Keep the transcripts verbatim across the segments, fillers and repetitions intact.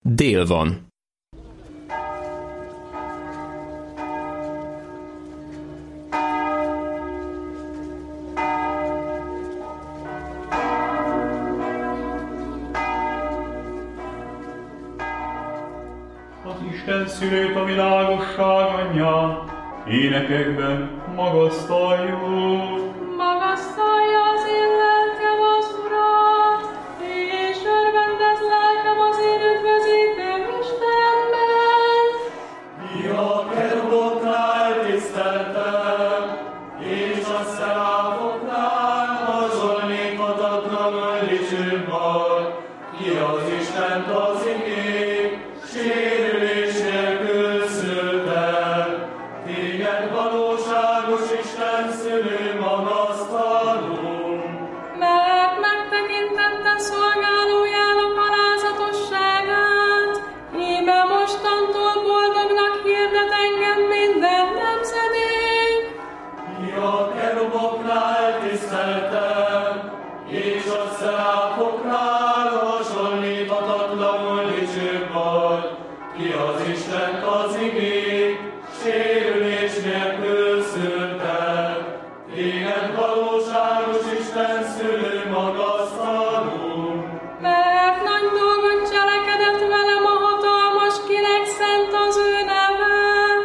Dél van. Az Isten szülőt, a világosság anyját énekekben magasztaljuk. Magasztalja az én lelkem az Urat, és örvendez lelkem az én üdvözítőm Istenben. Mi a keruboknál tiszteltem, és a szeráfoknál hasonlíthatatlanul dicsőbb vagy. Ki az Istent az igény, sérülés nélkül szültem. Téged valóságos Isten szülő magasztalunk. Mert megtekintette szolgálójának alázatosságát, íme mostantól boldognak hirdet engem minden nemzedék. Mi a keruboknál tiszteltem, és a szeráfoknál hasonlíthatatlanul dicsőbb vagy. Ki az Istent az igény, sérülés nélkül szültem. Téged valóságos Isten szülő magasztalunk. Mert nagy dolgot cselekedett velem a hatalmas, kinek szent az ő neve,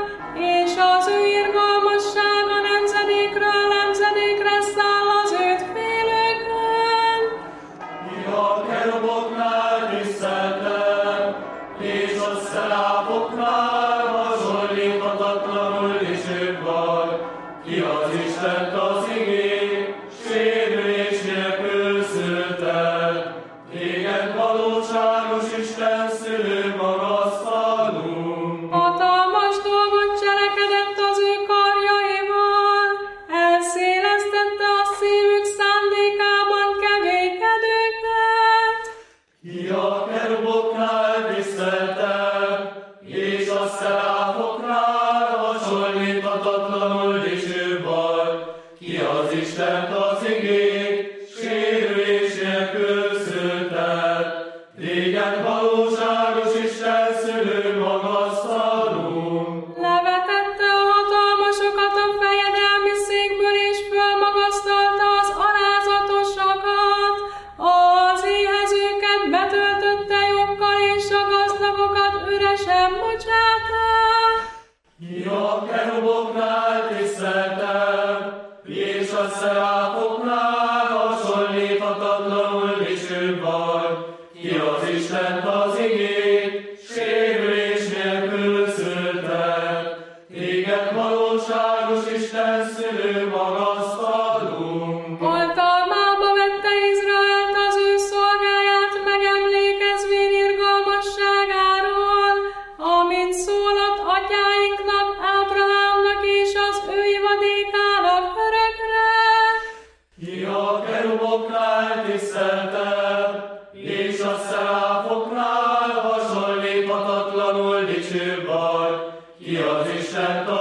és az ő irgalmassága nemzedékről nemzedékre száll az őt félőkön. Mi a keruboknál tiszteltem, és a szeráfoknál hasonlíthatatlanul dicsőbb vagy. Ki az Istent az igény, sérülés nélkül szültem. Téged valóságos Isten szülő magasztalunk. Hatalmas dolgot cselekedett az ő karjaival, elszélesztette a szívük szándékában keménykedőket. Ki a keruboknál tiszteltem, és a szeráfoknál hasonlíthatatlanul dicsőbb vagy. Ki az Istent az igény, sérülés nélkül szültem. Téged valóságos Isten szülő magasztalunk. Levetette a hatalmasokat a fejedelmi székből, és fölmagasztalta az alázatosakat. Az éhezőket betöltötte joggal, és a gazdagokat üresen bocsátta. Ki a keruboknál tiszteltem, és a szeráfoknál hasonlíthatatlanul dicsőbb vagy. Ki az Istent az igény, sérülés nélkül szültem. Téged valóságos Isten szülő magasztalunk. Oltalmába vette Izraelt az ő szolgáját, megemlékezvén irgalmasságáról, amit szólott atyáinknak, Ábrahámnak és az ő ivadékának örökre. Ki a keruboknál tiszteltem, és a szeráfoknál hasonlíthatatlanul dicsőbb vagy. Ki az Istent